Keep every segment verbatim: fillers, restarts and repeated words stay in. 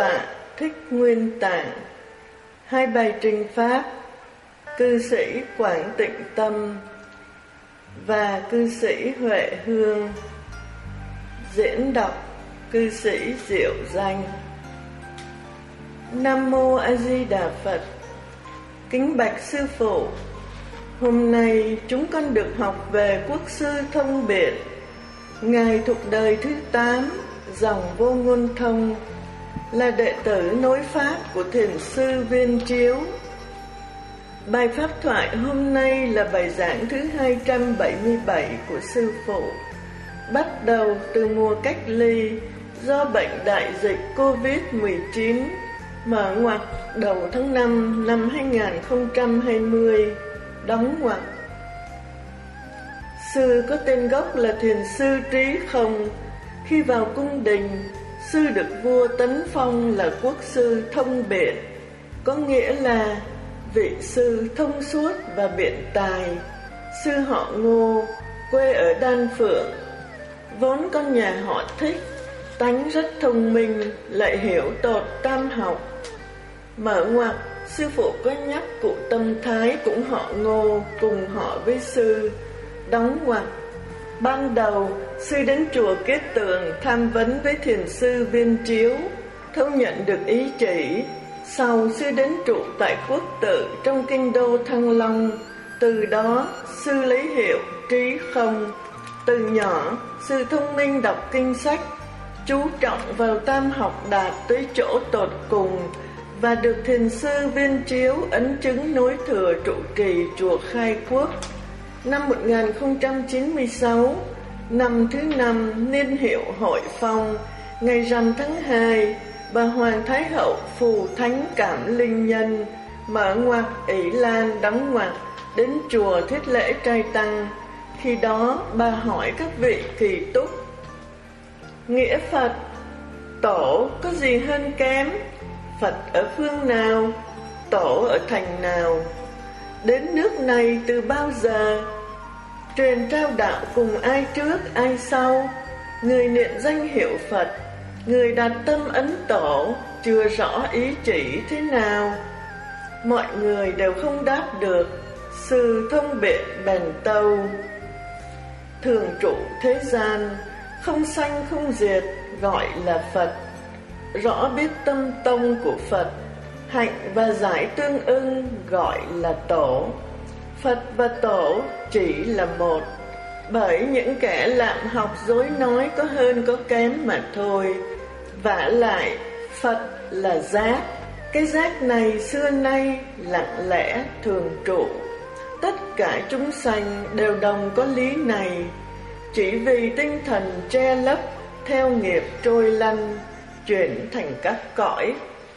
tọa Thích Nguyên Tạng. Hai bài trình pháp cư sĩ Quảng Tịnh Tâm và cư sĩ Huệ Hương. Diễn đọc cư sĩ Diệu Danh. Nam Mô A Di Đà Phật. Kính bạch sư phụ, hôm nay chúng con được học về Quốc sư Thông Biện, ngài thuộc đời thứ tám, dòng Vô Ngôn Thông, là đệ tử nối pháp của thiền sư Viên Chiếu. Bài pháp thoại hôm nay là bài giảng thứ hai trăm bảy mươi bảy của sư phụ, bắt đầu từ mùa cách ly do bệnh đại dịch covid mười chín, mở ngoặc đầu tháng năm năm hai nghìn không trăm hai mươi, đóng ngoặc. Sư có tên gốc là thiền sư Trí Không. Khi vào cung đình, sư được vua tấn phong là quốc sư thông biện, có nghĩa là vị sư thông suốt và biện tài. Sư họ Ngô, quê ở Đan Phượng, vốn con nhà họ Thích, tánh rất thông minh, lại hiểu tột tam học. Mở ngoặc, sư phụ có nhắc cụ Tâm Thái cũng họ Ngô, cùng họ với sư. Đóng ngoặc. Ban đầu, sư đến chùa Kết Tường tham vấn với thiền sư Viên Chiếu, thấu nhận được ý chỉ. Sau, sư đến trụ tại Quốc Tự trong kinh đô Thăng Long. Từ đó, sư lấy hiệu Trí Không. Từ nhỏ, sư thông minh đọc kinh sách, chú trọng vào tam học đạt tới chỗ tột cùng, và được thiền sư Viên Chiếu ấn chứng nối thừa trụ trì chùa Khai Quốc. Năm một nghìn không trăm chín mươi sáu, năm thứ năm niên hiệu Hội Phong, ngày rằm tháng hai, bà Hoàng Thái Hậu phù thánh cảm linh nhân, mở ngoặc Ỷ Lan đóng ngoặc, đến chùa thiết lễ trai tăng. Khi đó bà hỏi các vị kỳ túc: nghĩa Phật, tổ có gì hơn kém? Phật ở phương nào? Tổ ở thành nào? Đến nước này từ bao giờ? Truyền trao đạo cùng ai trước ai sau? Người niệm danh hiệu Phật, người đặt tâm ấn tổ, chưa rõ ý chỉ thế nào. Mọi người đều không đáp được. Sư thông biện bèn tâu: thường trụ thế gian, không sanh không diệt, gọi là Phật. Rõ biết tâm tông của Phật, hạnh và giải tương ưng, gọi là tổ. Phật và tổ chỉ là một, bởi những kẻ lạm học dối nói có hơn có kém mà thôi. Vả lại, Phật là giác. Cái giác này xưa nay lặng lẽ thường trụ. Tất cả chúng sanh đều đồng có lý này, chỉ vì tinh thần che lấp theo nghiệp trôi lăn, chuyển thành các cõi.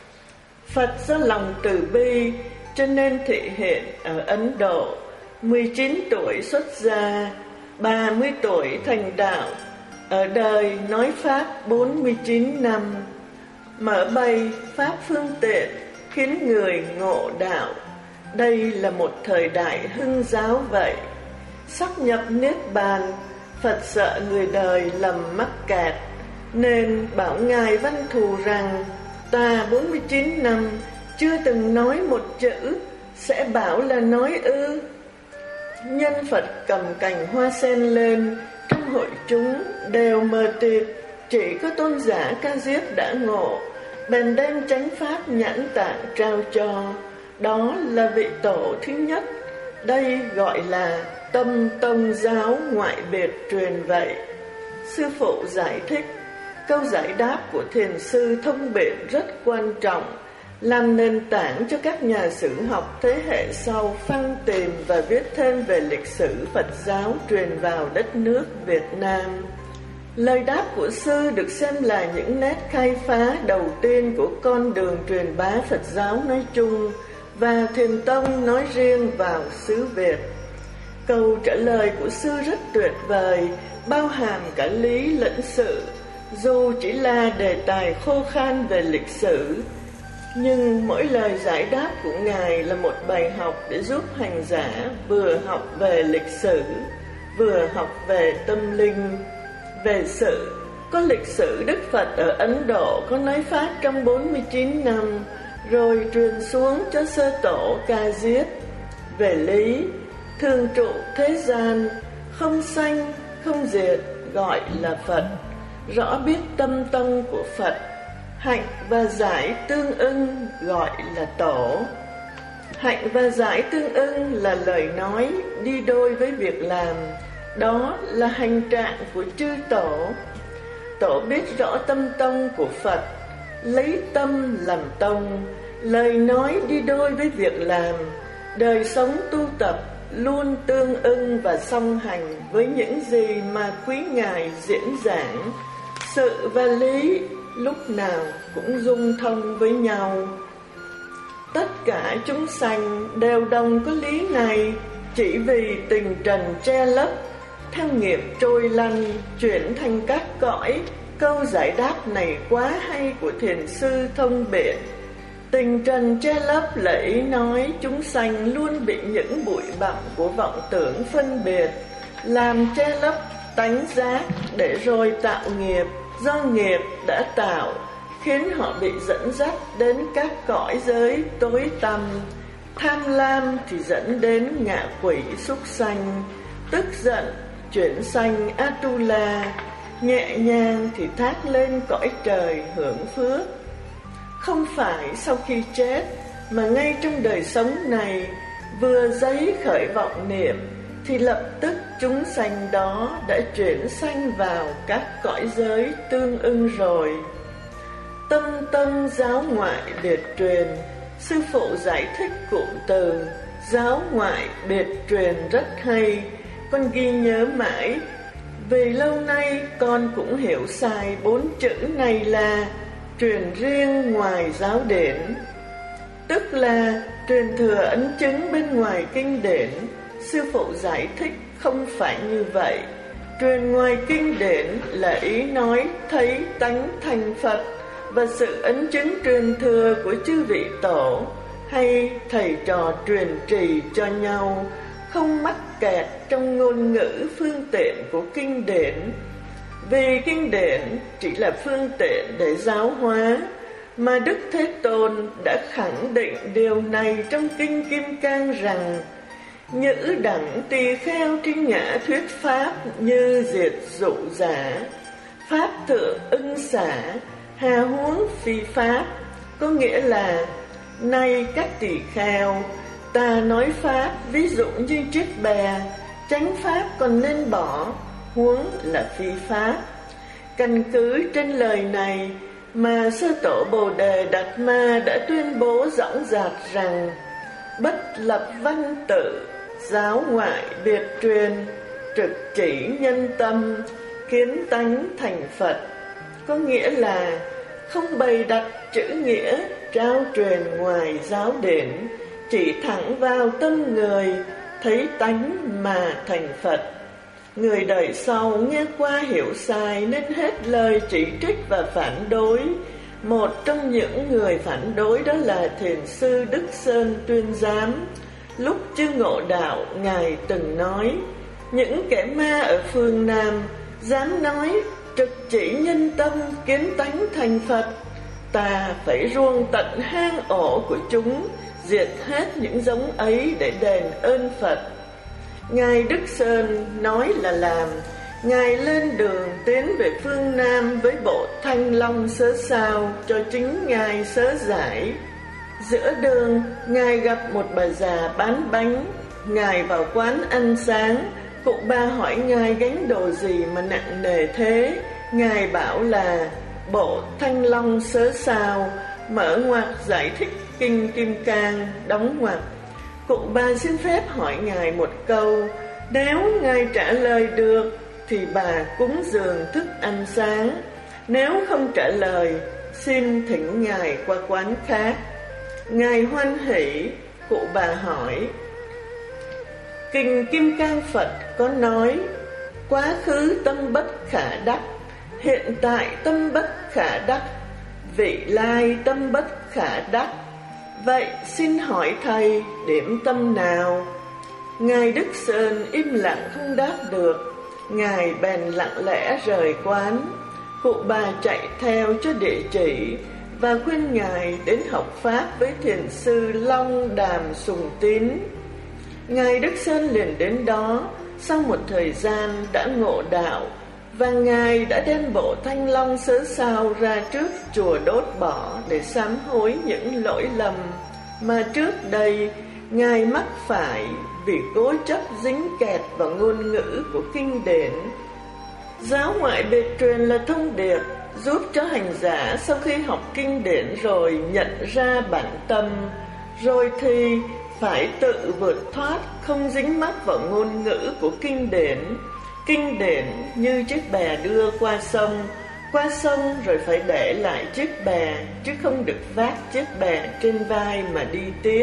Phật do lòng từ bi cho nên thị hiện ở Ấn Độ. Mười chín tuổi xuất gia, ba mươi tuổi thành đạo, ở đời nói pháp bốn mươi chín năm, mở bày pháp phương tiện khiến người ngộ đạo. Đây là một thời đại hưng giáo vậy. Sắp nhập niết bàn, Phật sợ người đời lầm mắc kẹt, nên bảo ngài Văn Thù rằng: ta bốn mươi chín năm chưa từng nói một chữ, sẽ bảo là nói ư? Nhân Phật cầm cành hoa sen lên, trong hội chúng đều mờ tịt, chỉ có tôn giả Ca Diếp đã ngộ, bèn đem chánh pháp nhãn tạng trao cho. Đó là vị tổ thứ nhất. Đây gọi là tâm tông giáo ngoại biệt truyền vậy. Sư phụ giải thích, câu giải đáp của thiền sư thông biện rất quan trọng, làm nền tảng cho các nhà sử học thế hệ sau phăng tìm và viết thêm về lịch sử Phật giáo truyền vào đất nước Việt Nam. Lời đáp của sư được xem là những nét khai phá đầu tiên của con đường truyền bá Phật giáo nói chung và Thiền tông nói riêng vào xứ Việt. Câu trả lời của sư rất tuyệt vời, bao hàm cả lý lẫn sự. Dù chỉ là đề tài khô khan về lịch sử, nhưng mỗi lời giải đáp của ngài là một bài học để giúp hành giả vừa học về lịch sử, vừa học về tâm linh. Về sự, Có lịch sử Đức Phật ở Ấn Độ có nói pháp trong bốn mươi chín năm, rồi truyền xuống cho sơ tổ Ca Diếp. Về lý, thường trụ thế gian, không sanh, không diệt, gọi là Phật. Rõ biết tâm tông của Phật, hạnh và giải tương ưng, gọi là Tổ. Hạnh và giải tương ưng là lời nói đi đôi với việc làm. Đó là hành trạng của chư Tổ. Tổ biết rõ tâm tông của Phật, lấy tâm làm tông. Lời nói đi đôi với việc làm. Đời sống tu tập luôn tương ưng và song hành với những gì mà quý Ngài diễn giảng. Sự và lý lúc nào cũng dung thông với nhau. Tất cả chúng sanh đều đồng có lý này, chỉ vì tình trần che lấp, theo nghiệp trôi lăn, chuyển thành các cõi. Câu giải đáp này quá hay của Thiền sư Thông Biện. Tình trần che lấp là ý nói chúng sanh luôn bị những bụi bặm của vọng tưởng phân biệt làm che lấp tánh giác, để rồi tạo nghiệp. Do nghiệp đã tạo khiến họ bị dẫn dắt đến các cõi giới tối tăm. Tham lam thì dẫn đến ngạ quỷ súc sanh, tức giận chuyển sanh Atula, nhẹ nhàng thì thác lên cõi trời hưởng phước. Không phải sau khi chết, mà ngay trong đời sống này, vừa dấy khởi vọng niệm thì lập tức chúng sanh đó đã chuyển sanh vào các cõi giới tương ưng rồi. Tâm tông giáo ngoại biệt truyền, sư phụ giải thích cụm từ giáo ngoại biệt truyền rất hay, con ghi nhớ mãi. Vì lâu nay con cũng hiểu sai bốn chữ này là truyền riêng ngoài giáo điển, tức là truyền thừa ấn chứng bên ngoài kinh điển. Sư phụ giải thích không phải như vậy. Truyền ngoài kinh điển là ý nói thấy tánh thành Phật và sự ấn chứng truyền thừa của chư vị tổ hay thầy trò truyền trì cho nhau, không mắc kẹt trong ngôn ngữ phương tiện của kinh điển. Vì kinh điển chỉ là phương tiện để giáo hóa, mà Đức Thế Tôn đã khẳng định điều này trong Kinh Kim Cang rằng: nhữ đẳng tỳ kheo trên ngã thuyết pháp, như diệt dụ giả, pháp thượng ưng xả, hà huống phi pháp. Có nghĩa là: này các tỳ kheo, ta nói pháp ví dụ như chiếc bè, chánh pháp còn nên bỏ, huống là phi pháp. Căn cứ trên lời này mà Sư Tổ Bồ Đề Đạt Ma đã tuyên bố rõng rạc rằng: bất lập văn tự, giáo ngoại biệt truyền, trực chỉ nhân tâm, kiến tánh thành Phật. Có nghĩa là không bày đặt chữ nghĩa trao truyền ngoài giáo điển, chỉ thẳng vào tâm người, thấy tánh mà thành Phật. Người đời sau nghe qua hiểu sai nên hết lời chỉ trích và phản đối. Một trong những người phản đối đó là Thiền sư Đức Sơn Tuyên Giám. Lúc chưa ngộ đạo, Ngài từng nói: những kẻ ma ở phương Nam dám nói trực chỉ nhân tâm, kiến tánh thành Phật, ta phải ruông tận hang ổ của chúng, diệt hết những giống ấy để đền ơn Phật. Ngài Đức Sơn nói là làm. Ngài lên đường tiến về phương Nam với bộ Thanh Long sớ sao cho chính Ngài sớ giải. Giữa đường, Ngài gặp một bà già bán bánh. Ngài vào quán ăn sáng. Cụ bà hỏi Ngài gánh đồ gì mà nặng nề thế. Ngài bảo là bộ Thanh Long sớ sao, mở ngoặc giải thích Kinh Kim Cang, đóng ngoặc. Cụ bà xin phép hỏi Ngài một câu. Nếu Ngài trả lời được thì bà cúng dường thức ăn sáng. Nếu không trả lời, xin thỉnh Ngài qua quán khác. Ngài hoan hỷ. Cụ bà hỏi: Kinh Kim Cang Phật có nói: quá khứ tâm bất khả đắc, hiện tại tâm bất khả đắc, vị lai tâm bất khả đắc. Vậy xin hỏi thầy điểm tâm nào? Ngài Đức Sơn im lặng không đáp được. Ngài bèn lặng lẽ rời quán. Cụ bà chạy theo cho địa chỉ và khuyên Ngài đến học Pháp với thiền sư Long Đàm Sùng Tín. Ngài Đức Sơn liền đến đó, sau một thời gian đã ngộ đạo, và Ngài đã đem bộ thanh long sớ sao ra trước chùa đốt bỏ để sám hối những lỗi lầm mà trước đây Ngài mắc phải vì cố chấp dính kẹt vào ngôn ngữ của kinh điển. Giáo ngoại biệt truyền là thông điệp giúp cho hành giả sau khi học kinh điển rồi nhận ra bản tâm, rồi thì phải tự vượt thoát, không dính mắc vào ngôn ngữ của kinh điển. Kinh điển như chiếc bè đưa qua sông, qua sông rồi phải để lại chiếc bè, chứ không được vác chiếc bè trên vai mà đi tiếp.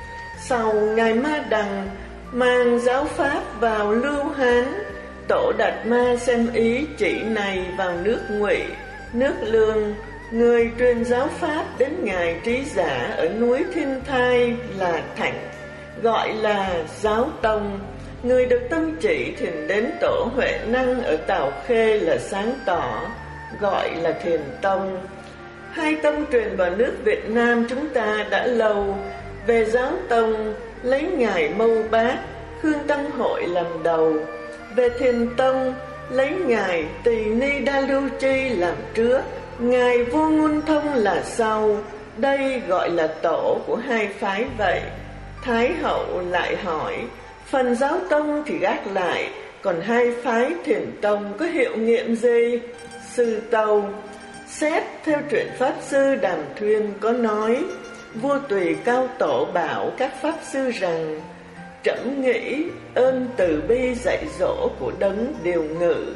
Sau Ngài Ma Đằng mang giáo pháp vào Lưu Hán, Tổ Đạt Ma xem ý chỉ này vào nước Ngụy, nước Lương. Người truyền giáo pháp đến Ngài Trí Giả ở núi Thiên Thai là Thạnh, gọi là Giáo Tông. Người được tâm chỉ thỉnh đến Tổ Huệ Năng ở Tào Khê là Sáng Tỏ, gọi là Thiền Tông. Hai tông truyền vào nước Việt Nam chúng ta đã lâu. Về Giáo Tông lấy Ngài Mâu Bác, Khương Tăng Hội làm đầu. Về Thiền Tông lấy Ngài Tỳ Ni Đa Lưu Chi làm trước, Ngài Vô Ngôn Thông là sau. Đây gọi là tổ của hai phái vậy. Thái hậu lại hỏi, phần Giáo Tông thì gác lại, còn hai phái Thiền Tông có hiệu nghiệm gì? Sư Tâu xét theo truyện Pháp Sư Đàm Thuyên có nói, vua Tùy Cao Tổ bảo các Pháp Sư rằng, trẫm nghĩ ơn từ bi dạy dỗ của đấng điều ngự,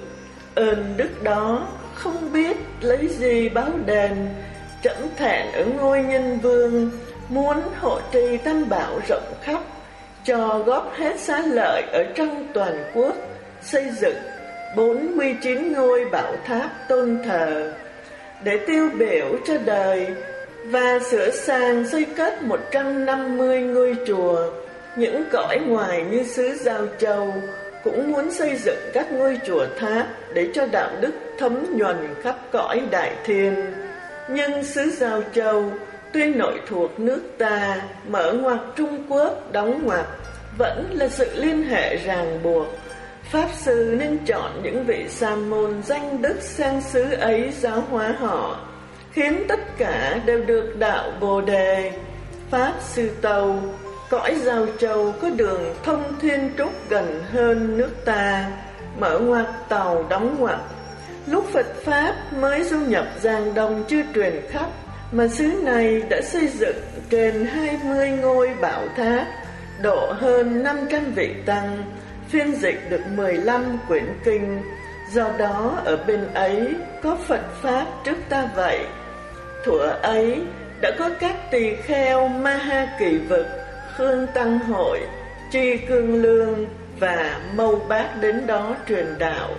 ơn đức đó không biết lấy gì báo đền. Trẫm thẹn ở ngôi nhân vương, muốn hộ trì tam bảo rộng khắp, cho góp hết xá lợi ở trong toàn quốc, xây dựng bốn mươi chín ngôi bảo tháp tôn thờ để tiêu biểu cho đời, và sửa sang xây cất một trăm năm mươi ngôi chùa. Những cõi ngoài như xứ Giao Châu cũng muốn xây dựng các ngôi chùa tháp để cho đạo đức thấm nhuần khắp cõi đại thiên. Nhưng xứ Giao Châu tuy nội thuộc nước ta, mở ngoặc Trung Quốc, đóng ngoặc, vẫn là sự liên hệ ràng buộc. Pháp sư nên chọn những vị sa môn danh đức sang xứ ấy giáo hóa họ, khiến tất cả đều được đạo Bồ Đề. Pháp Sư Tâu, cõi Giao Châu có đường thông thiên trúc gần hơn nước ta, mở ngoặc tàu đóng ngoặc. Lúc Phật Pháp mới du nhập Giang Đông chưa truyền khắp, mà xứ này đã xây dựng trên hai mươi ngôi bảo tháp, độ hơn năm trăm vị tăng, phiên dịch được mười lăm quyển kinh. Do đó ở bên ấy có Phật Pháp trước ta vậy. Thuở ấy đã có các tỳ kheo Ma Ha Kỳ Vực, Khương Tăng Hội, Tri Cương Lương và Mâu Bác đến đó truyền đạo.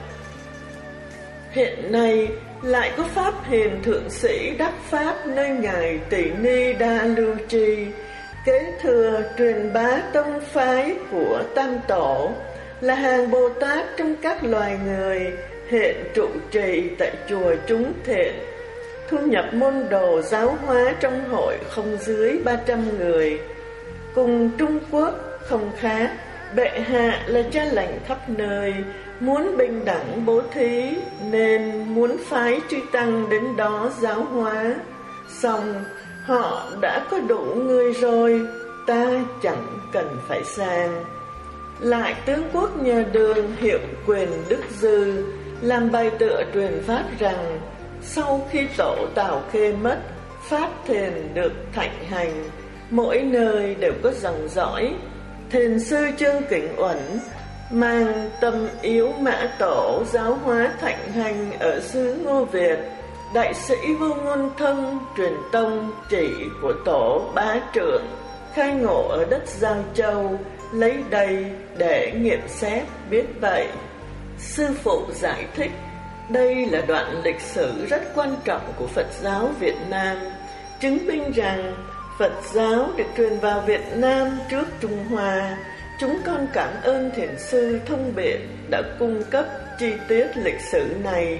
Hiện nay lại có Pháp Hiền Thượng Sĩ đắc Pháp nơi Ngài Tỳ Ni Đa Lưu Chi, kế thừa truyền bá tông phái của Tam Tổ, là hàng Bồ Tát trong các loài người, hiện trụ trì tại chùa Chúng Thiện, thu nhập môn đồ giáo hóa trong hội không dưới ba trăm người. Cùng Trung Quốc không khác, bệ hạ là cha lành khắp nơi, muốn bình đẳng bố thí, nên muốn phái chư tăng đến đó giáo hóa. Xong họ đã có đủ người rồi, ta chẳng cần phải sang. Lại tướng quốc nhà Đường hiệu Quyền Đức Dư làm bài tựa truyền pháp rằng, sau khi tổ Tào Khê mất, pháp thiền được thạnh hành, mỗi nơi đều có dòng dõi. Thiền sư Trương Kính Uẩn mang tâm yếu mã tổ giáo hóa thạnh hành ở xứ Ngô Việt. Đại sĩ Vô Ngôn Thông truyền tông chỉ của tổ Bá Trượng, khai ngộ ở đất Giao Châu, lấy đây để nghiệm xét biết vậy. Sư phụ giải thích, đây là đoạn lịch sử rất quan trọng của Phật giáo Việt Nam, chứng minh rằng Phật giáo được truyền vào Việt Nam trước Trung Hoa. Chúng con cảm ơn thiền sư Thông Biện đã cung cấp chi tiết lịch sử này,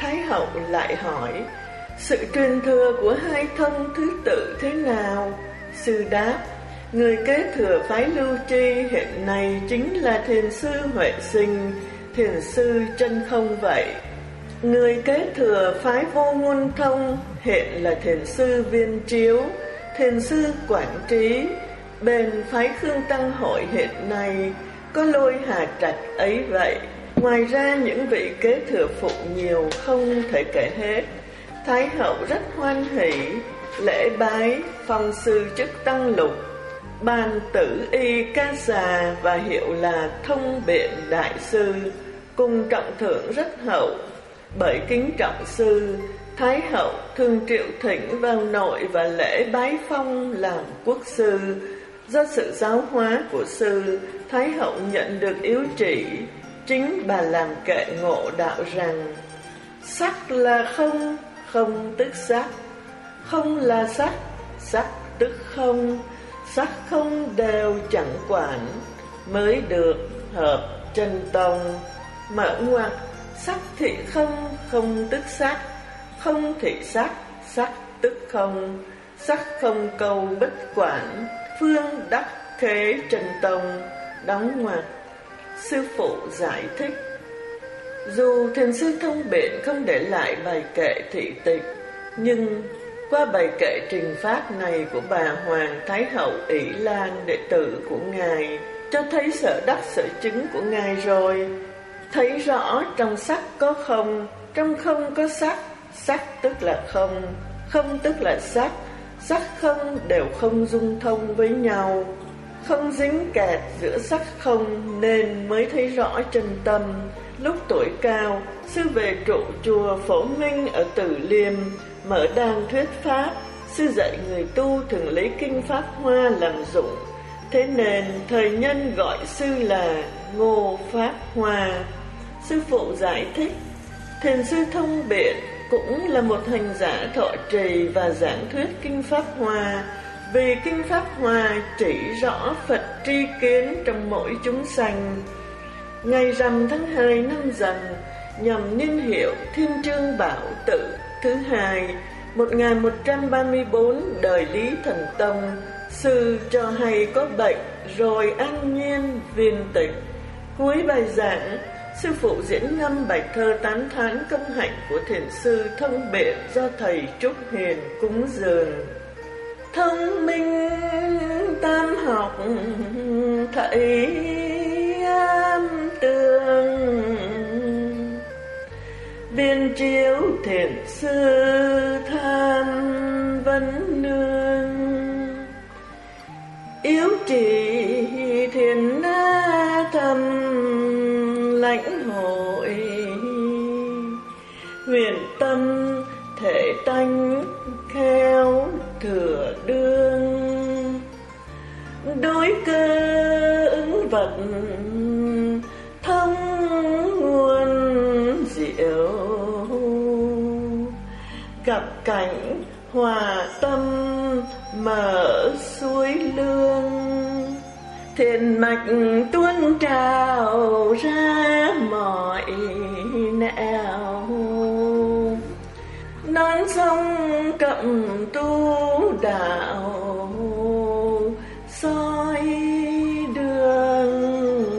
Thái hậu lại hỏi: sự truyền thừa của hai thông thứ tự thế nào? Sư đáp: người kế thừa phái Lưu Tri hiện nay chính là thiền sư Huệ Sinh, thiền sư Chân Không vậy. Người kế thừa phái Vô Ngôn Thông hiện là thiền sư Viên Chiếu, thiền sư Quảng Trí. Bên phái Khương Tăng Hội hiện nay có Lôi Hà Trạch ấy vậy. Ngoài ra những vị kế thừa phụ nhiều không thể kể hết. Thái hậu rất hoan hỷ, lễ bái, phong sư chức Tăng Lục, ban tử y ca xà và hiệu là Thông Biện Đại Sư, cùng trọng thưởng rất hậu. Bởi kính trọng sư, Thái hậu thường triệu thỉnh vào nội và lễ bái phong làm quốc sư. Do sự giáo hóa của sư, Thái hậu nhận được yếu chỉ. Chính bà làm kệ ngộ đạo rằng: sắc là không, không tức sắc; không là sắc, sắc tức không; sắc không đều chẳng quản, mới được hợp chân tông. Mở ngoặc: sắc thị không, không tức sắc; không thị sắc, sắc tức không; sắc không câu bất quản, phương đắc khế chân tông. Đóng ngoặc. Sư phụ giải thích: dù thiền sư Thông Biện không để lại bài kệ thị tịch, nhưng qua bài kệ trình pháp này của bà Hoàng Thái hậu Ỷ Lan, đệ tử của ngài, cho thấy sở đắc sở chứng của ngài rồi. Thấy rõ trong sắc có không, trong không có sắc. Sắc tức là không, không tức là sắc. Sắc không đều không dung thông với nhau, không dính kẹt giữa sắc không, nên mới thấy rõ chân tâm. Lúc tuổi cao, sư về trụ chùa Phổ Minh ở Từ Liêm, mở đàn thuyết pháp. Sư dạy người tu thường lấy kinh Pháp Hoa làm dụng, thế nên thời nhân gọi sư là Ngô Pháp Hoa. Sư phụ giải thích: thiền sư Thông Biện cũng là một hành giả thọ trì và giảng thuyết kinh Pháp Hoa, vì kinh Pháp Hoa chỉ rõ Phật tri kiến trong mỗi chúng sanh. Ngày rằm tháng hai năm Dần, nhằm niên hiệu Thiên Trương Bảo Tự thứ hai, một nghìn một trăm ba mươi bốn đời Lý Thần Tông, sư cho hay có bệnh rồi an nhiên viên tịch. Cuối bài giảng, sư phụ diễn ngâm bài thơ tán thán công hạnh của thiền sư Thông Biện do thầy Trúc Hiền cúng dường: thông minh tam học thầy am tường, viên chiếu thiền sư tham vấn nương, yếu trì thiền na thầm lãnh hội, huyền tâm thể tánh khéo thừa đương, đối cơ ứng vật thông nguồn diệu, gặp cảnh hòa tâm mở suối lương, thiền mạch tuôn trào ra mọi nẻo, non sông cẩm tu đạo soi đường.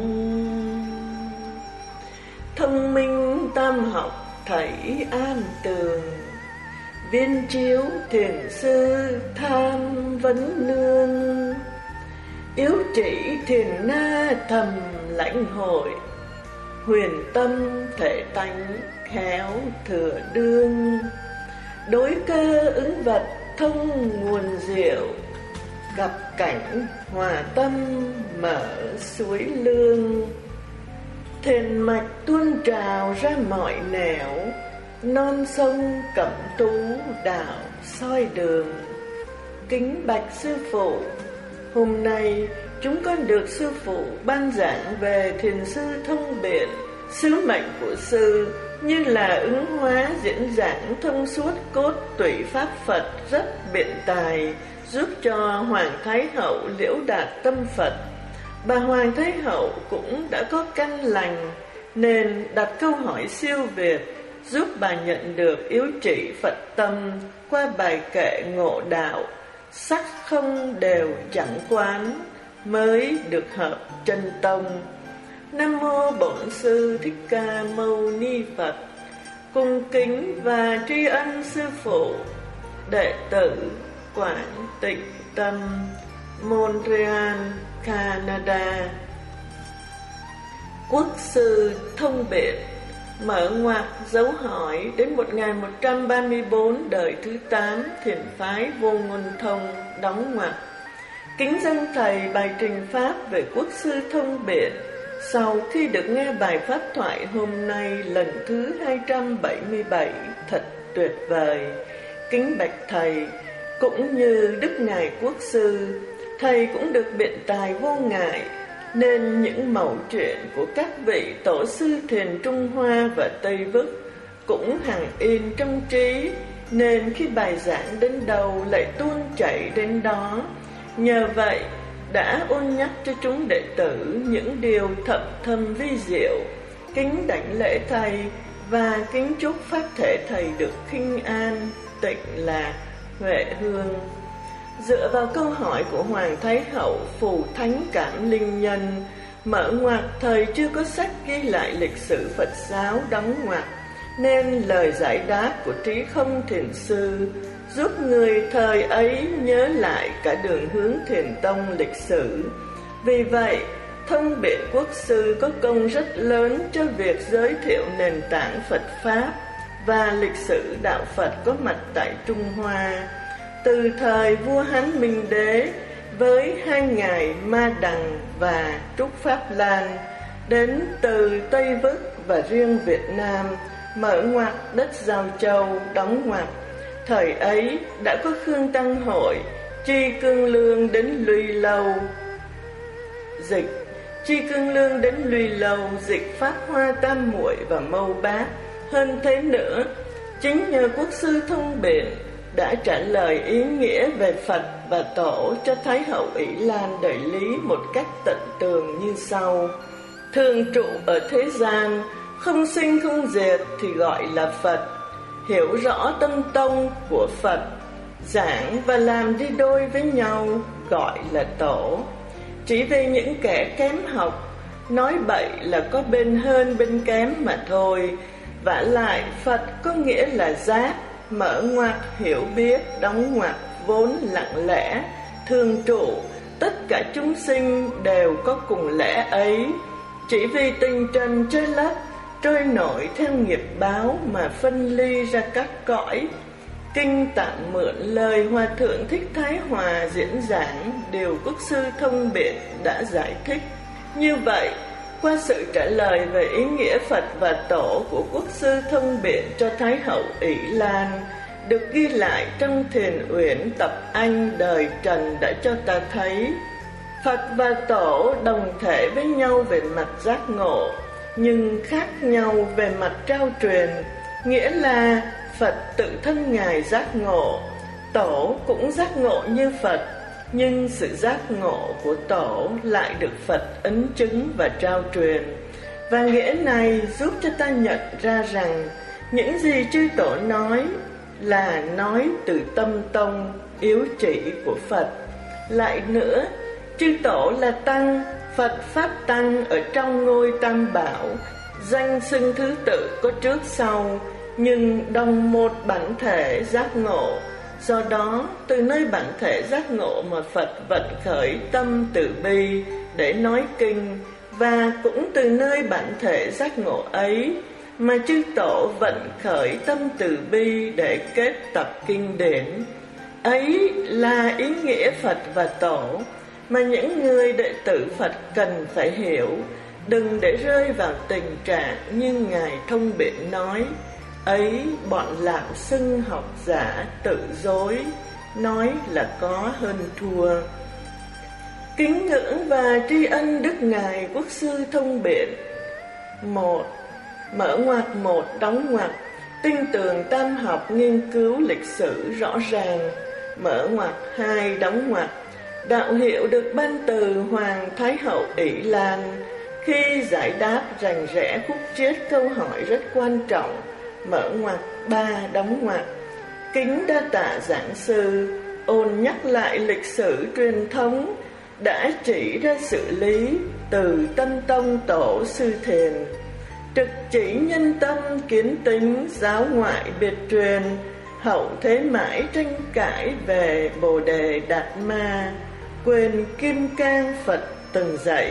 Thông minh tam học thầy an tường, viên chiếu thiền sư tham vấn nương, yếu chỉ thiền na thầm lãnh hội, huyền tâm thể tánh khéo thừa đương, đối cơ ứng vật thông nguồn diệu, gặp cảnh hòa tâm mở suối lương, thiền mạch tuôn trào ra mọi nẻo, non sông cẩm tú đạo soi đường. Kính bạch sư phụ, hôm nay chúng con được sư phụ ban giảng về thiền sư Thông Biện. Sứ mệnh của sư như là ứng hóa diễn giảng thông suốt cốt tủy pháp Phật rất biện tài, giúp cho Hoàng Thái Hậu liễu đạt tâm Phật. Bà Hoàng Thái Hậu cũng đã có căn lành, nên đặt câu hỏi siêu việt: giúp bà nhận được yếu trị Phật tâm qua bài kệ ngộ đạo, sắc không đều chẳng quán, mới được hợp chân tông. Nam mô Bổn Sư Thích Ca Mâu Ni Phật. Cung kính và tri ân sư phụ. Đệ tử Quảng Tịnh Tâm, Montreal, Canada. Quốc sư thông biện, mở ngoặc dấu hỏi đến một nghìn một trăm ba mươi bốn đời thứ tám, thiền phái Vô Ngôn Thông, đóng ngoặc. Kính dâng thầy bài trình pháp về quốc sư thông biện. Sau khi được nghe bài pháp thoại hôm nay lần thứ hai trăm bảy mươi bảy thật tuyệt vời, kính bạch thầy, cũng như Đức Ngài Quốc sư, thầy cũng được biện tài vô ngại, nên những mẩu chuyện của các vị tổ sư thiền Trung Hoa và Tây Vức cũng hằng in trong trí, nên khi bài giảng đến đâu lại tuôn chảy đến đó. Nhờ vậy đã ôn nhắc cho chúng đệ tử những điều thậm thâm vi diệu. Kính đảnh lễ thầy và kính chúc pháp thể thầy được khinh an, tịnh lạc, huệ hương. Dựa vào câu hỏi của Hoàng Thái Hậu Phù Thánh Cảm Linh Nhân, mở ngoặc thầy chưa có sách ghi lại lịch sử Phật giáo, đóng ngoặc, nên lời giải đáp của Trí Không Thiền Sư giúp người thời ấy nhớ lại cả đường hướng thiền tông lịch sử. Vì vậy, Thông Biện Quốc sư có công rất lớn cho việc giới thiệu nền tảng Phật Pháp và lịch sử đạo Phật có mặt tại Trung Hoa, từ thời vua Hán Minh Đế với hai ngài Ma Đằng và Trúc Pháp Lan, đến từ Tây Vức và riêng Việt Nam, mở ngoặc đất Giao Châu, đóng ngoặc. Thời ấy đã có Khương Tăng Hội, Chi Cương Lương đến Luy Lâu dịch, Chi Cương Lương đến Luy Lâu dịch Pháp Hoa Tam Muội và Mâu Bát. Hơn thế nữa, chính nhờ quốc sư Thông Biện đã trả lời ý nghĩa về Phật và Tổ cho Thái hậu Ỷ Lan Đại Lý một cách tận tường như sau: thường trụ ở thế gian, không sinh không diệt thì gọi là Phật. Hiểu rõ tâm tông của Phật, giảng và làm đi đôi với nhau, gọi là Tổ. Chỉ vì những kẻ kém học nói bậy là có bên hơn bên kém mà thôi. Vả lại Phật có nghĩa là giác, mở ngoặc hiểu biết, đóng ngoặc vốn lặng lẽ, thường trụ, tất cả chúng sinh đều có cùng lẽ ấy. Chỉ vì tình trần chơi lấp, trôi nổi theo nghiệp báo mà phân ly ra các cõi. Kinh tạm mượn lời Hòa Thượng Thích Thái Hòa diễn giảng điều quốc sư Thông Biện đã giải thích. Như vậy, qua sự trả lời về ý nghĩa Phật và Tổ của quốc sư Thông Biện cho Thái hậu Ỷ Lan, được ghi lại trong Thiền Uyển Tập Anh đời Trần, đã cho ta thấy Phật và Tổ đồng thể với nhau về mặt giác ngộ, nhưng khác nhau về mặt trao truyền. Nghĩa là Phật tự thân Ngài giác ngộ, Tổ cũng giác ngộ như Phật, nhưng sự giác ngộ của Tổ lại được Phật ấn chứng và trao truyền. Và nghĩa này giúp cho ta nhận ra rằng những gì chư Tổ nói là nói từ tâm tông yếu chỉ của Phật. Lại nữa, chư Tổ là Tăng, Phật Pháp Tăng ở trong ngôi Tam Bảo, danh xưng thứ tự có trước sau, nhưng đồng một bản thể giác ngộ. Do đó, từ nơi bản thể giác ngộ mà Phật vận khởi tâm từ bi để nói kinh, và cũng từ nơi bản thể giác ngộ ấy mà chư Tổ vận khởi tâm từ bi để kết tập kinh điển. Ấy là ý nghĩa Phật và Tổ mà những người đệ tử Phật cần phải hiểu, đừng để rơi vào tình trạng như Ngài Thông Biện nói: ấy bọn lạm xưng học giả tự dối, nói là có hơn thua. Kính ngưỡng và tri ân Đức Ngài Quốc sư Thông Biện. Một, mở ngoặc một, đóng ngoặc, tinh tường tam học nghiên cứu lịch sử rõ ràng. Mở ngoặc hai, đóng ngoặc, đạo hiệu được ban từ Hoàng Thái hậu Ỷ Lan khi giải đáp rành rẽ khúc chiết câu hỏi rất quan trọng mở ngoặc, ba đóng ngoặc. Kính đa tạ giảng sư, ôn nhắc lại lịch sử truyền thống đã chỉ ra sự lý từ Tân Tông Tổ sư Thiền, trực chỉ nhân tâm kiến tính giáo ngoại biệt truyền, hậu thế mãi tranh cãi về Bồ Đề Đạt Ma, quên Kim Cang Phật từng dạy.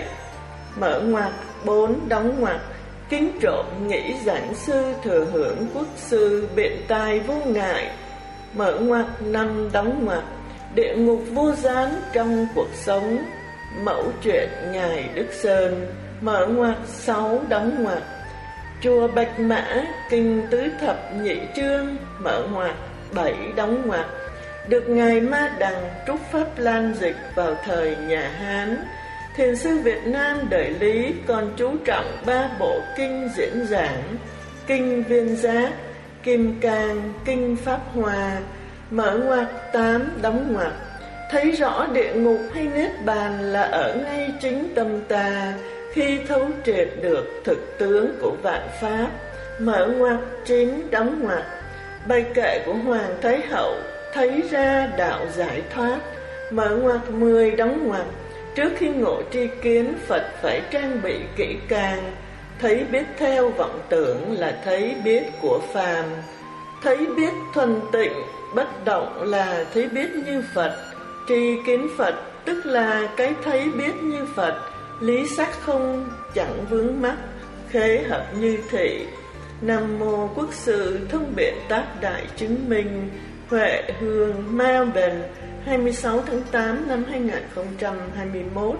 Mở ngoặc, bốn đóng ngoặc. Kính trộm nghĩ giảng sư thừa hưởng quốc sư biện tài vô ngại. Mở ngoặc, năm đóng ngoặc. Địa ngục vô gián trong cuộc sống, mẫu chuyện ngài Đức Sơn. Mở ngoặc, sáu đóng ngoặc. Chùa Bạch Mã kinh tứ thập nhị chương. Mở ngoặc, bảy đóng ngoặc. Được ngài Ma Đằng trúc pháp lan dịch vào thời nhà Hán. Thiền sư Việt Nam đời Lý còn chú trọng ba bộ kinh diễn giảng: kinh Viên Giác, Kim Cang, kinh Pháp Hoa. Mở ngoặc, tám đóng ngoặc. Thấy rõ địa ngục hay niết bàn là ở ngay chính tâm ta, khi thấu triệt được thực tướng của vạn pháp. Mở ngoặc, chín đóng ngoặc. Bài kệ của Hoàng Thái Hậu thấy ra đạo giải thoát. Mở ngoặc, mười đóng ngoặc. Trước khi ngộ tri kiến, Phật phải trang bị kỹ càng. Thấy biết theo vọng tưởng là thấy biết của phàm. Thấy biết thuần tịnh bất động là thấy biết như Phật. Tri kiến Phật tức là cái thấy biết như Phật. Lý sắc không chẳng vướng mắc, khế hợp như thị. Nam mô Quốc sư thông biện tác đại chứng minh. Huệ Hương Melbourne, hai mươi sáu tháng tám năm hai nghìn không trăm hai mươi mốt.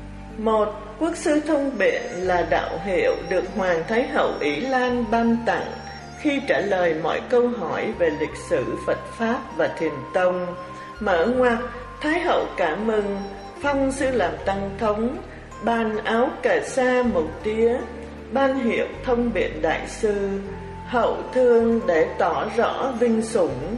Một, Quốc sư thông biện là đạo hiệu được Hoàng Thái Hậu Ý Lan ban tặng khi trả lời mọi câu hỏi về lịch sử Phật Pháp và Thiền Tông. Mở ngoặc, Thái Hậu cảm mừng, phong sư làm tăng thống, ban áo cà sa màu tía, ban hiệu thông biện đại sư, hậu thương để tỏ rõ vinh sủng.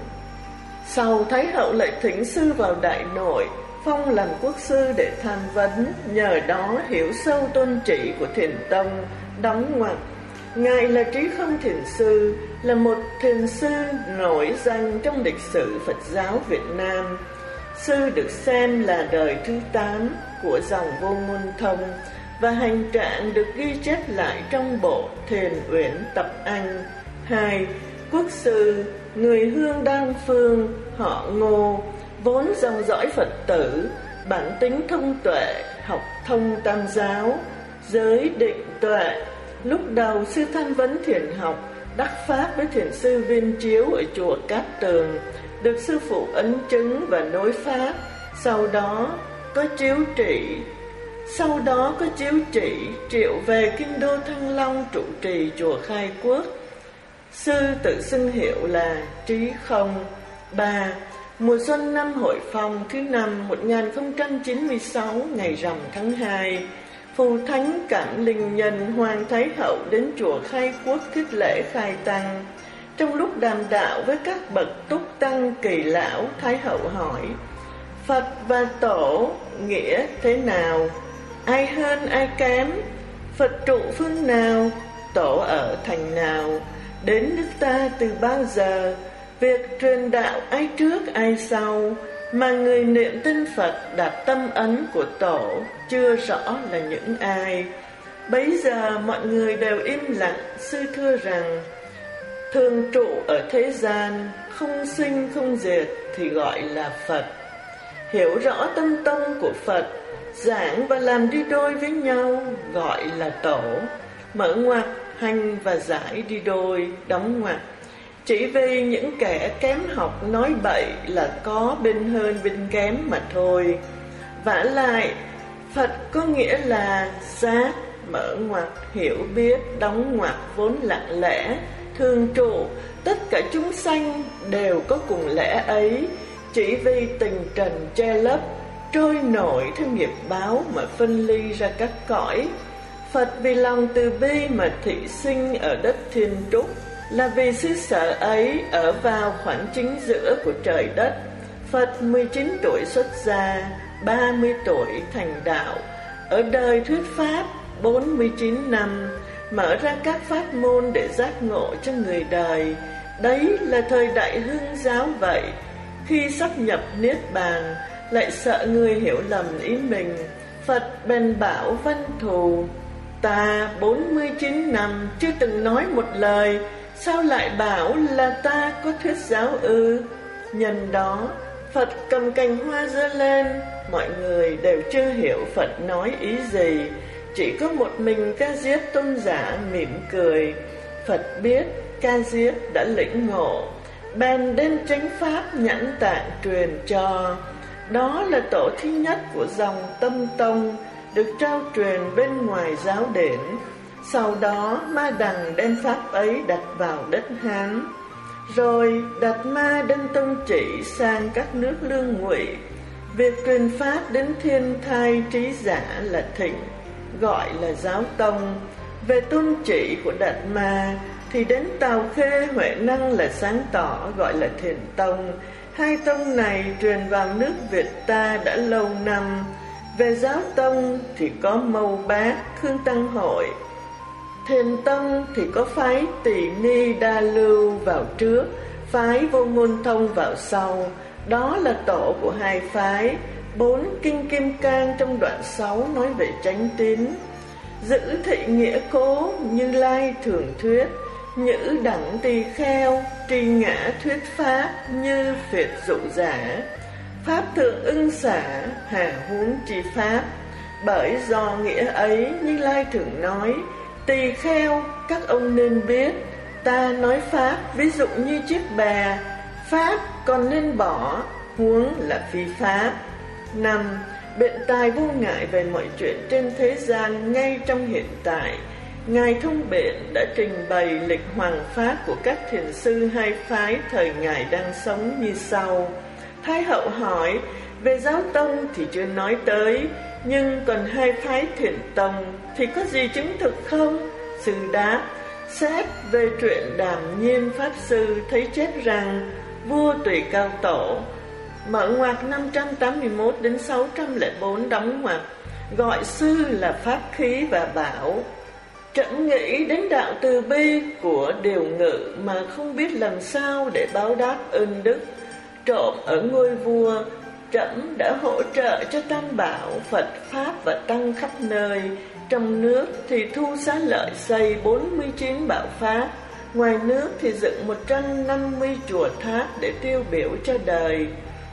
Sau Thái Hậu lại thỉnh sư vào đại nội, phong làm quốc sư để tham vấn, nhờ đó hiểu sâu tôn trị của Thiền Tông. Đóng ngoặc, ngài là Trí Không Thiền Sư, là một thiền sư nổi danh trong lịch sử Phật giáo Việt Nam. Sư được xem là đời thứ tám của dòng Vô Ngôn Thông, và hành trạng được ghi chép lại trong bộ Thiền Uyển Tập Anh. Hai, Quốc sư, người Hương Đan Phương, họ Ngô, vốn dòng dõi Phật tử, bản tính thông tuệ, học thông tam giáo, giới định tuệ. Lúc đầu sư tham vấn thiền học, đắc pháp với thiền sư Viên Chiếu ở chùa Cát Tường, được sư phụ ấn chứng và nối pháp. Sau đó có chiếu trị, sau đó có chiếu trị triệu về kinh đô Thăng Long trụ trì chùa Khai Quốc. Sư tự xưng hiệu là Trí Không. Ba, mùa xuân năm Hội Phong thứ năm một nghìn không trăm chín mươi sáu, ngày rằm tháng hai, Phù Thánh Cảm Linh Nhân Hoàng Thái Hậu đến chùa Khai Quốc thiết lễ khai tăng. Trong lúc đàm đạo với các bậc túc tăng kỳ lão, Thái Hậu hỏi: Phật và Tổ nghĩa thế nào? Ai hơn ai kém? Phật trụ phương nào? Tổ ở thành nào? Đến nước ta từ bao giờ? Việc truyền đạo ai trước ai sau? Mà người niệm tên Phật đạt tâm ấn của Tổ chưa rõ là những ai. Bấy giờ mọi người đều im lặng. Sư thưa rằng: thường trụ ở thế gian, không sinh không diệt thì gọi là Phật. Hiểu rõ tâm tông của Phật, giảng và làm đi đôi với nhau, gọi là Tổ. Mở ngoặc, hành và giải đi đôi, đóng ngoặc. Chỉ vì những kẻ kém học nói bậy là có bên hơn bên kém mà thôi. Vả lại, Phật có nghĩa là giác, mở ngoặc, hiểu biết, đóng ngoặc, vốn lặng lẽ, thường trụ. Tất cả chúng sanh đều có cùng lẽ ấy, chỉ vì tình trần che lấp, trôi nổi theo nghiệp báo mà phân ly ra các cõi. Phật vì lòng từ bi mà thị sinh ở đất thiên trúc, là vì xứ sở ấy ở vào khoảng chính giữa của trời đất. Phật mười chín tuổi xuất gia, ba mươi tuổi thành đạo, ở đời thuyết pháp bốn mươi chín năm, mở ra các pháp môn để giác ngộ cho người đời. Đấy là thời đại hưng giáo vậy. Khi sắp nhập Niết Bàn, lại sợ người hiểu lầm ý mình, Phật bèn bảo Văn Thù: ta bốn mươi chín năm chưa từng nói một lời, sao lại bảo là ta có thuyết giáo ư? Nhân đó, Phật cầm cành hoa giơ lên, mọi người đều chưa hiểu Phật nói ý gì. Chỉ có một mình Ca Diếp tôn giả mỉm cười. Phật biết Ca Diếp đã lĩnh ngộ, bèn đem chánh pháp nhãn tạng truyền cho. Đó là tổ thứ nhất của dòng Tâm Tông, được trao truyền bên ngoài giáo điển. Sau đó Ma Đằng đem pháp ấy đặt vào đất Hán, rồi Đạt Ma đem tông chỉ sang các nước Lương Ngụy. Việc truyền pháp đến thiên thai trí giả là Thịnh, gọi là giáo tông. Về tôn chỉ của Đạt Ma thì đến Tào Khê, Huệ Năng là sáng tỏ, gọi là Thiền Tông. Hai tông này truyền vào nước Việt ta đã lâu năm. Về giáo tông thì có Mâu Bác, Khương Tăng Hội. Thiền tông thì có phái Tỳ Ni Đa Lưu vào trước, phái Vô Ngôn Thông vào sau. Đó là tổ của hai phái. Bốn kinh Kim Cang trong đoạn sáu nói về chánh tín. Giữ thị nghĩa cố, Như Lai thường thuyết. Nhữ đẳng tỳ kheo, trì ngã thuyết pháp, Như phiệt dụ giả. Pháp thượng ưng xả, hà huống trì pháp. Bởi do nghĩa ấy, Như Lai thường nói: tỳ kheo, các ông nên biết, ta nói pháp ví dụ như chiếc bè, pháp còn nên bỏ, huống là phi pháp. Năm, biện tài vô ngại về mọi chuyện trên thế gian ngay trong hiện tại. Ngài Thông Biện đã trình bày lịch hoàng pháp của các thiền sư hai phái thời Ngài đang sống như sau. Thái hậu hỏi: về giáo tông thì chưa nói tới, nhưng còn hai phái thiền tông thì có gì chứng thực không? Sư đáp: xét về truyện Đàm Nhiên Pháp Sư thấy chép rằng vua Tùy Cao Tổ, mở ngoặc năm trăm tám mươi mốt đến sáu trăm lẻ bốn đóng ngoặc, gọi sư là pháp khí và bảo: trẫm nghĩ đến đạo từ bi của Điều Ngự mà không biết làm sao để báo đáp ơn đức. Trộm ở ngôi vua, trẫm đã hỗ trợ cho Tam Bảo, Phật Pháp và Tăng khắp nơi. Trong nước thì thu xá lợi xây bốn mươi chín bảo pháp, ngoài nước thì dựng một trăm năm mươi chùa tháp để tiêu biểu cho đời.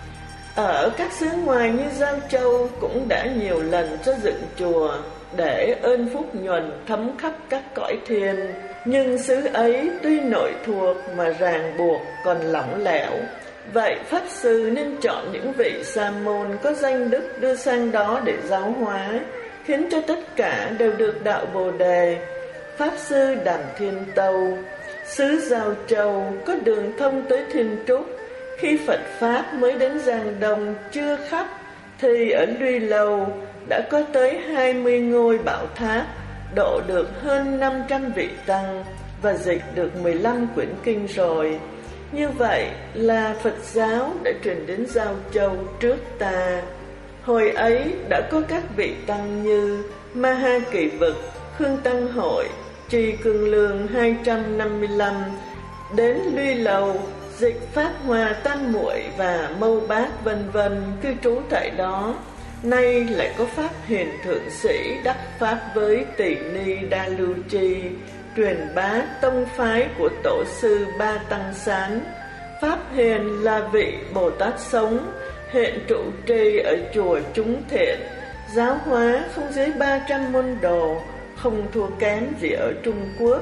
Ở các xứ ngoài như Giao Châu cũng đã nhiều lần cho dựng chùa để ơn phúc nhuần thấm khắp các cõi thiên. Nhưng xứ ấy tuy nội thuộc mà ràng buộc còn lỏng lẻo. Vậy Pháp Sư nên chọn những vị sa môn có danh đức đưa sang đó để giáo hóa, khiến cho tất cả đều được đạo Bồ Đề. Pháp Sư Đàm Thiên Tâu, xứ Giao Châu có đường thông tới Thiên Trúc. Khi Phật Pháp mới đến Giang Đông chưa khắp, thì ở Luy Lâu đã có tới hai mươi ngôi bảo tháp, độ được hơn năm trăm vị tăng và dịch được mười lăm quyển kinh rồi. Như vậy là Phật giáo đã truyền đến Giao Châu trước ta. Hồi ấy đã có các vị tăng như Ma Ha Kỳ Vực, Khương Tăng Hội, Trì Cường Lương hai trăm năm mươi lăm, đến Luy Lầu, dịch Pháp Hòa Tam Muội và Mâu Bác vân vân cư trú tại đó. Nay lại có Pháp Hiền Thượng Sĩ đắc Pháp với Tỷ Ni Đa Lưu Trì, truyền bá tông phái của tổ sư Ba Tăng Sán. Pháp Hiền là vị Bồ Tát sống, hiện trụ trì ở chùa Chúng Thiện, giáo hóa không dưới ba trăm môn đồ, không thua kém gì ở Trung Quốc.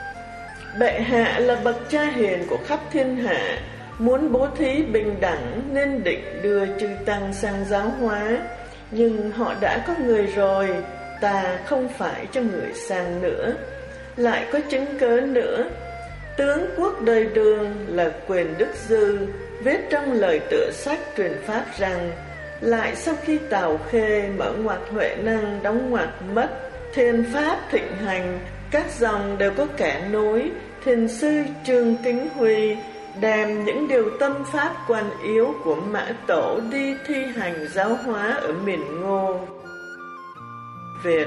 Bệ hạ là bậc cha hiền của khắp thiên hạ, muốn bố thí bình đẳng nên định đưa chư tăng sang giáo hóa. Nhưng họ đã có người rồi, ta không phải cho người sang nữa. Lại có chứng cớ nữa. Tướng quốc đời Đường là Quyền Đức Dư viết trong lời tựa sách truyền pháp rằng: lại sau khi Tào Khê mở ngoặc Huệ Năng đóng ngoặc mất, thiền pháp thịnh hành, các dòng đều có kẻ nối. Thiền sư Trương Kính Huy đem những điều tâm pháp quan yếu của Mã Tổ đi thi hành giáo hóa ở miền Ngô Việt.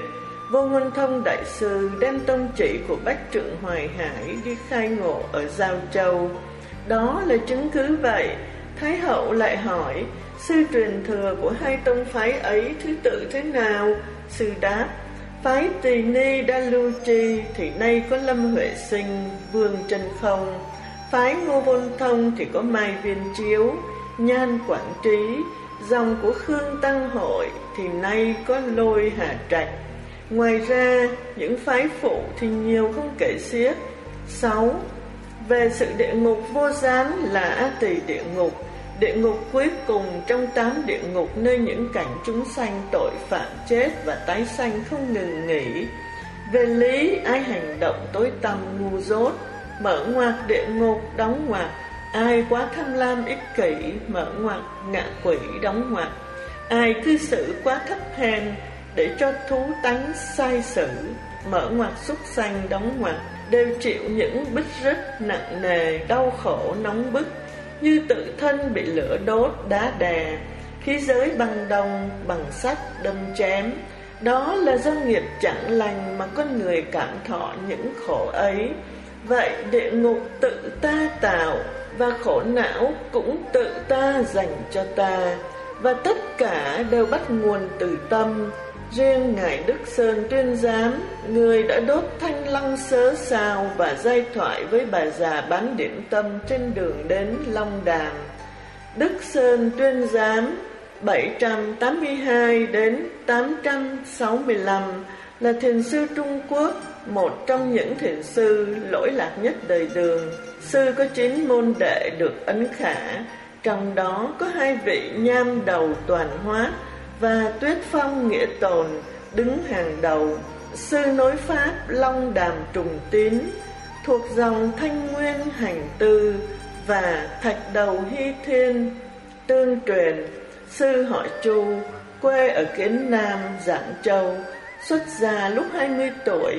Vô Ngôn Thông đại sư đem tông chỉ của Bách Trượng Hoài Hải đi khai ngộ ở Giao Châu. Đó là chứng cứ vậy. Thái hậu lại hỏi, sư truyền thừa của hai tông phái ấy thứ tự thế nào? Sư đáp, phái Tỳ Ni Đa Lưu Trì thì nay có Lâm Huệ Sinh, Vương Chân Không. Phái Ngô Vôn Thông thì có Mai Viên Chiếu, Nhan Quảng Trí. Dòng của Khương Tăng Hội thì nay có Lôi Hà Trạch. Ngoài ra, những phái phụ thì nhiều không kể xiết. Sáu. Về sự địa ngục vô gián là A Tỳ địa ngục, địa ngục cuối cùng trong tám địa ngục nơi những cảnh chúng sanh tội phạm chết và tái sanh không ngừng nghỉ. Về lý, ai hành động tối tăm ngu dốt, mở ngoặc địa ngục, đóng ngoặc. Ai quá tham lam ích kỷ, mở ngoặc, ngạ quỷ, đóng ngoặc. Ai cư xử quá thấp hèn để cho thú tánh sai sử, mở ngoặc súc sanh, đóng ngoặc, đều chịu những bứt rứt nặng nề, đau khổ nóng bức, như tự thân bị lửa đốt đá đè, khí giới bằng đồng bằng sắt đâm chém. Đó là do nghiệp chẳng lành mà con người cảm thọ những khổ ấy. Vậy địa ngục tự ta tạo, và khổ não cũng tự ta dành cho ta, và tất cả đều bắt nguồn từ tâm. Riêng Ngài Đức Sơn Tuyên Giám, người đã đốt thanh lăng sớ sao và giai thoại với bà già bán điểm tâm trên đường đến Long Đàm. Đức Sơn Tuyên Giám bảy trăm tám mươi hai đến tám trăm sáu mươi lăm là thiền sư Trung Quốc, một trong những thiền sư lỗi lạc nhất đời Đường. Sư có chín môn đệ được ấn khả, trong đó có hai vị Nham Đầu Toàn Hóa và Tuyết Phong Nghĩa Tồn đứng hàng đầu. Sư nối pháp Long Đàm Trùng Tín thuộc dòng Thanh Nguyên Hành Tư và Thạch Đầu Hy Thiên tương truyền. Sư họ Chu, quê ở Kiến Nam, Giảng Châu, xuất gia lúc hai mươi tuổi.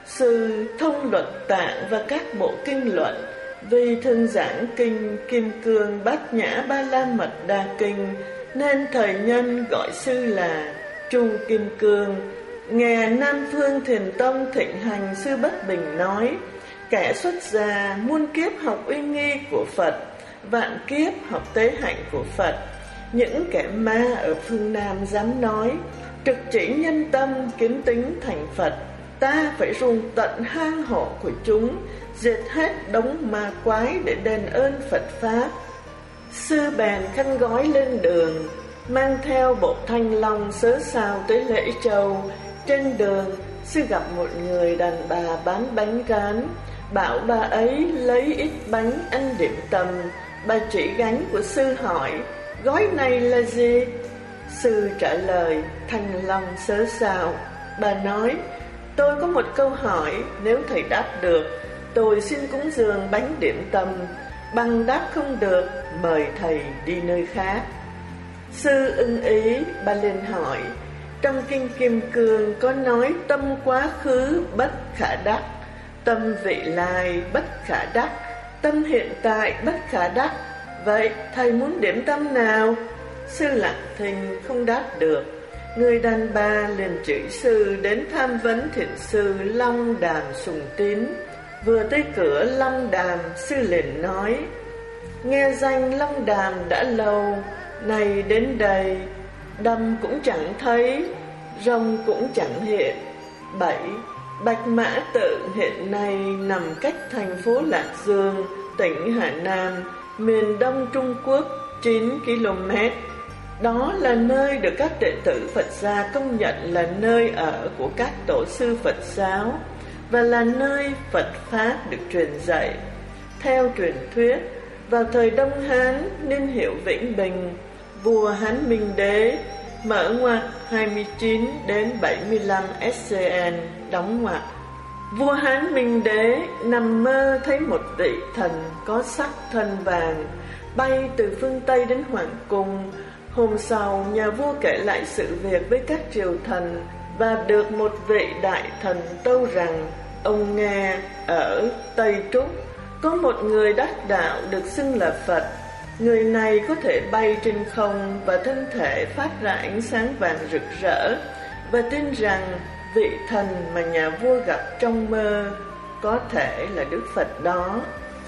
Sư thông luật tạng và các bộ kinh luận, vì thường giảng kinh Kim Cương Bát Nhã Ba La Mật Đa Kinh nên thời nhân gọi sư là Chu Kim Cương. Nghe Nam Phương Thiền Tông thịnh hành, sư Bất Bình nói, kẻ xuất gia muôn kiếp học uy nghi của Phật, vạn kiếp học tế hạnh của Phật. Những kẻ ma ở phương Nam dám nói, trực chỉ nhân tâm kiến tính thành Phật. Ta phải dùng tận hang hộ của chúng, diệt hết đống ma quái để đền ơn Phật Pháp. Sư bèn khăn gói lên đường, mang theo bộ thanh long sớ sao tới Lễ Châu. Trên đường, sư gặp một người đàn bà bán bánh rán, bảo bà ấy lấy ít bánh ăn điểm tâm. Bà chỉ gánh của sư hỏi, gói này là gì? Sư trả lời, thanh long sớ sao. Bà nói, tôi có một câu hỏi, nếu thầy đáp được, tôi xin cúng dường bánh điểm tâm. Bằng đáp không được, mời thầy đi nơi khác. Sư ưng ý, bà liền hỏi, trong kinh Kim Cương có nói tâm quá khứ bất khả đắc, tâm vị lai bất khả đắc, tâm hiện tại bất khả đắc. Vậy thầy muốn điểm tâm nào? Sư lặng thinh không đáp được. Người đàn bà liền chửi sư đến tham vấn thiền sư Long Đàm Sùng Tín. Vừa tới cửa Long Đàm, sư liền nói, nghe danh Long Đàm đã lâu, này đến đây, đầm cũng chẳng thấy, rồng cũng chẳng hiện. Bảy, Bạch Mã Tự hiện nay nằm cách thành phố Lạc Dương, tỉnh Hà Nam, miền đông Trung Quốc, chín ki lô mét. Đó là nơi được các đệ tử Phật gia công nhận là nơi ở của các tổ sư Phật giáo, và là nơi Phật Pháp được truyền dạy. Theo truyền thuyết, vào thời Đông Hán, niên hiệu Vĩnh Bình, vua Hán Minh Đế, mở ngoặc hai mươi chín đến bảy mươi lăm S C N, đóng ngoặc. Vua Hán Minh Đế nằm mơ thấy một vị thần có sắc thân vàng bay từ phương Tây đến Hoàng cung. Hôm sau, nhà vua kể lại sự việc với các triều thần, và được một vị đại thần tâu rằng, ông nghe ở Tây Trúc có một người đắc đạo được xưng là Phật. Người này có thể bay trên không và thân thể phát ra ánh sáng vàng rực rỡ, và tin rằng vị thần mà nhà vua gặp trong mơ có thể là Đức Phật đó.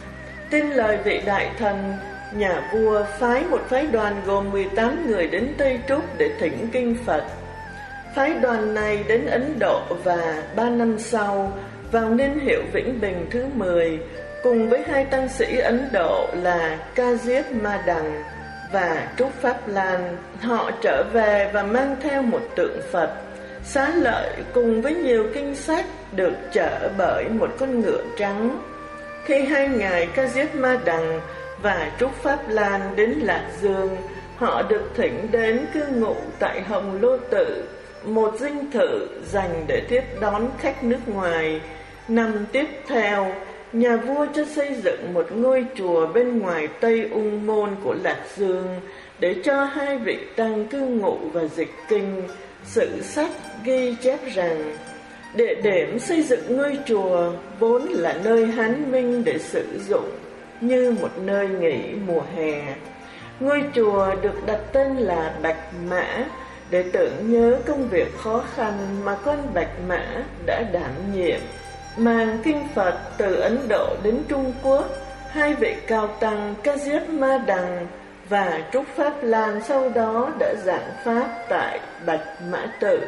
Tin lời vị đại thần, nhà vua phái một phái đoàn gồm mười tám người đến Tây Trúc để thỉnh kinh Phật. Phái đoàn này đến Ấn Độ và ba năm sau, vào niên hiệu Vĩnh Bình thứ mười, cùng với hai tăng sĩ Ấn Độ là Ca Diếp Ma Đằng và Trúc Pháp Lan, họ trở về và mang theo một tượng Phật, Xá Lợi cùng với nhiều kinh sách được chở bởi một con ngựa trắng. Khi hai ngài Ca Diếp Ma Đằng và Trúc Pháp Lan đến Lạc Dương, họ được thỉnh đến cư ngụ tại Hồng Lô Tự, một dinh thự dành để tiếp đón khách nước ngoài. Năm tiếp theo, nhà vua cho xây dựng một ngôi chùa bên ngoài Tây Ung Môn của Lạc Dương để cho hai vị tăng cư ngụ và dịch kinh. Sử sách ghi chép rằng địa điểm xây dựng ngôi chùa vốn là nơi Hán Minh để sử dụng như một nơi nghỉ mùa hè. Ngôi chùa được đặt tên là Bạch Mã để tưởng nhớ công việc khó khăn mà con Bạch Mã đã đảm nhiệm. Mang kinh Phật từ Ấn Độ đến Trung Quốc, hai vị cao tăng Ca Diếp Ma Đằng và Trúc Pháp Lan sau đó đã giảng pháp tại Bạch Mã Tự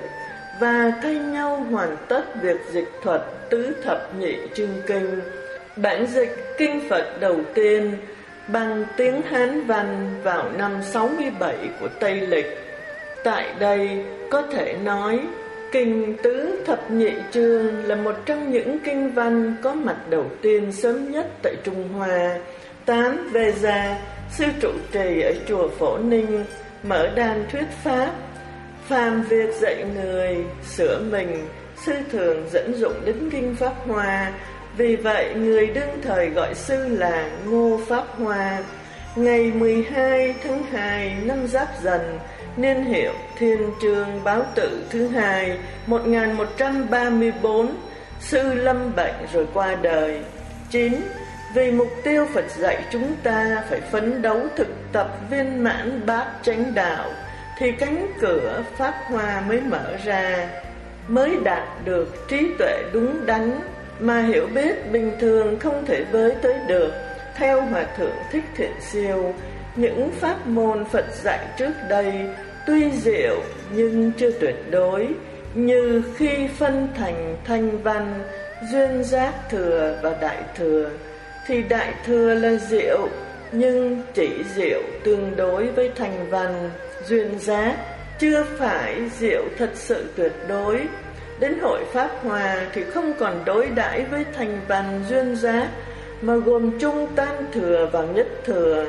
và thay nhau hoàn tất việc dịch thuật tứ thập nhị chương kinh. Bản dịch kinh Phật đầu tiên bằng tiếng Hán văn vào năm sáu mươi bảy của Tây Lịch. Tại đây có thể nói kinh tứ thập nhị chương là một trong những kinh văn có mặt đầu tiên sớm nhất tại Trung Hoa. Tám về già, sư trụ trì ở chùa Phổ Ninh mở đàn thuyết pháp. Phàm việc dạy người sửa mình, sư thường dẫn dụng đến kinh Pháp Hoa. Vì vậy người đương thời gọi sư là Ngô Pháp Hoa. Ngày mười hai tháng hai năm Giáp Dần, niên hiệu Thiên Trương Báo Tự thứ hai một nghìn một trăm ba mươi bốn, sư lâm bệnh rồi qua đời. Chín. Vì mục tiêu Phật dạy chúng ta phải phấn đấu thực tập viên mãn bát chánh đạo thì cánh cửa Pháp Hoa mới mở ra, mới đạt được trí tuệ đúng đắn mà hiểu biết bình thường không thể với tới được. Theo Hòa Thượng Thích Thiện Siêu, những pháp môn Phật dạy trước đây tuy diệu nhưng chưa tuyệt đối, như khi phân thành thanh văn, duyên giác thừa và đại thừa, thì đại thừa là diệu nhưng chỉ diệu tương đối với thanh văn, duyên giác, chưa phải diệu thật sự tuyệt đối. Đến hội Pháp Hòa thì không còn đối đãi với thanh văn duyên giác, mà gồm chung tam thừa vào nhất thừa,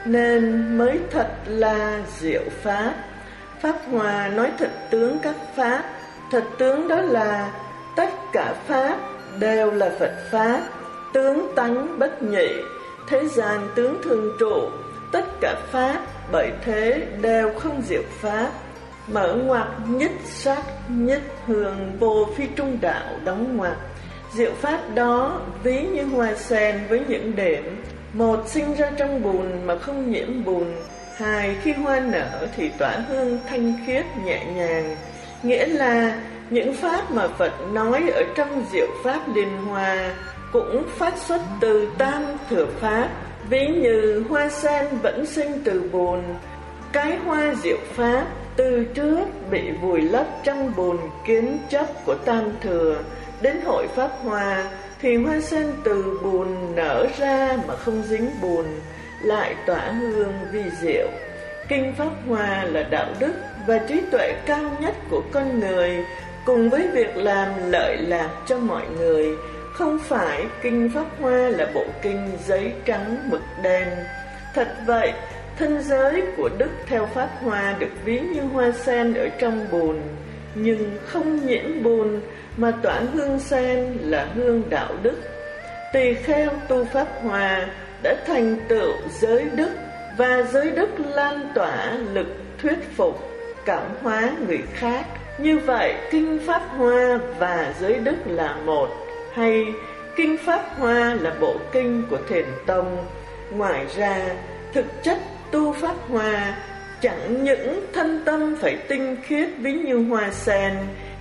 nên mới thật là diệu pháp. Pháp Hòa nói thật tướng các pháp, thật tướng đó là tất cả pháp đều là Phật pháp, tướng tánh bất nhị, thế gian tướng thường trụ, tất cả pháp bởi thế đều không diệu pháp. Mở ngoặc nhất sắc nhất hương vô phi trung đạo đóng ngoặc. Diệu pháp đó ví như hoa sen với những điểm: một, sinh ra trong bùn mà không nhiễm bùn; hai, khi hoa nở thì tỏa hương thanh khiết nhẹ nhàng. Nghĩa là những pháp mà Phật nói ở trong diệu pháp liên hoa cũng phát xuất từ tam thừa pháp. Ví như hoa sen vẫn sinh từ bùn, cái hoa diệu pháp từ trước bị vùi lấp trong bùn kiến chấp của tam thừa. Đến hội Pháp Hoa thì hoa sen từ bùn nở ra mà không dính bùn, lại tỏa hương vi diệu. Kinh Pháp Hoa là đạo đức và trí tuệ cao nhất của con người, cùng với việc làm lợi lạc cho mọi người. Không phải kinh Pháp Hoa là bộ kinh giấy trắng mực đen. Thật vậy, thân giới của đức theo Pháp Hoa được ví như hoa sen ở trong bùn, nhưng không nhiễm bùn mà tỏa hương sen là hương đạo đức. Tỳ kheo tu Pháp Hoa đã thành tựu giới đức, và giới đức lan tỏa lực thuyết phục, cảm hóa người khác. Như vậy, kinh Pháp Hoa và giới đức là một, hay kinh Pháp Hoa là bộ kinh của Thiền Tông. Ngoài ra, thực chất tu Pháp Hoa chẳng những thân tâm phải tinh khiết ví như hoa sen,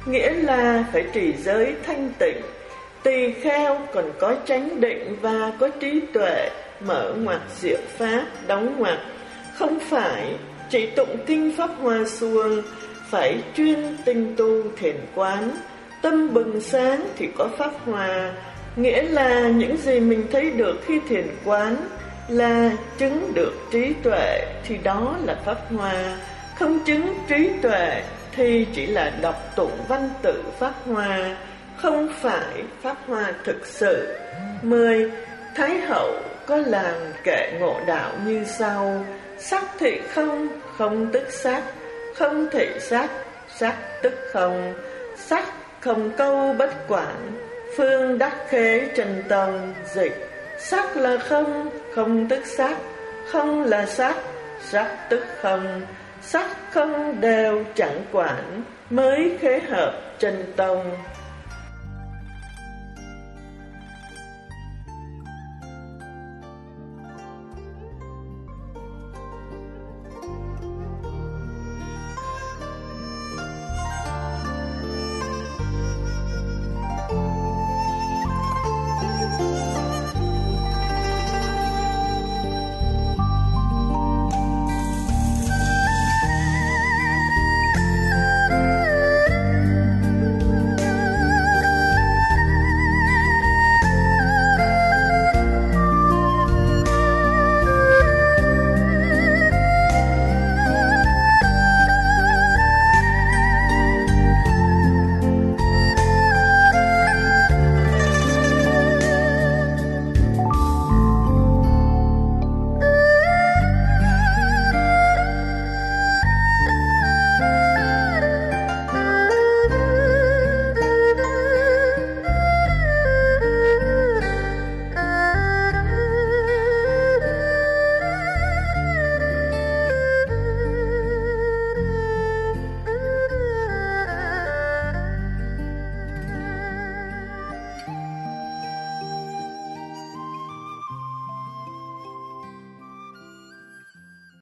nghĩa là phải trì giới thanh tịnh. Tỳ kheo còn có chánh định và có trí tuệ, mở ngoặt diệu pháp, đóng ngoặt. Không phải chỉ tụng kinh Pháp Hoa suông, phải chuyên tinh tu thiền quán. Tâm bừng sáng thì có Pháp Hoa, nghĩa là những gì mình thấy được khi thiền quán là chứng được trí tuệ, thì đó là Pháp Hoa. Không chứng trí tuệ thì chỉ là đọc tụng văn tự Pháp Hoa, không phải Pháp Hoa thực sự. Mười. Thái hậu có làm kệ ngộ đạo như sau: sắc thị không, không tức sắc; không thị sắc, sắc tức không; sắc không câu bất quản. Phương Đắc Khế Trần Tông dịch: sắc là không, không tức sắc; không là sắc, sắc tức không; sắc không đều chẳng quản. Mới khế hợp Trần Tông.